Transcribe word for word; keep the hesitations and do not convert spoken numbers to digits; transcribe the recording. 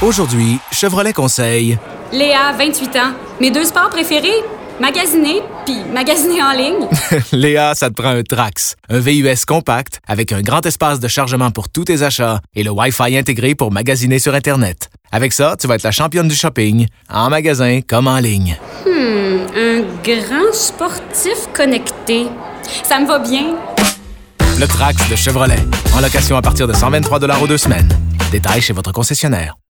Aujourd'hui, Chevrolet conseille... Léa, vingt-huit ans. Mes deux sports préférés? Magasiner, puis magasiner en ligne. Léa, ça te prend un Trax, un V U S compact avec un grand espace de chargement pour tous tes achats et le Wi-Fi intégré pour magasiner sur Internet. Avec ça, tu vas être la championne du shopping, en magasin comme en ligne. Hmm, un grand sportif connecté. Ça me va bien. Le Trax de Chevrolet, en location à partir de cent vingt-trois dollars aux deux semaines. Détails chez votre concessionnaire.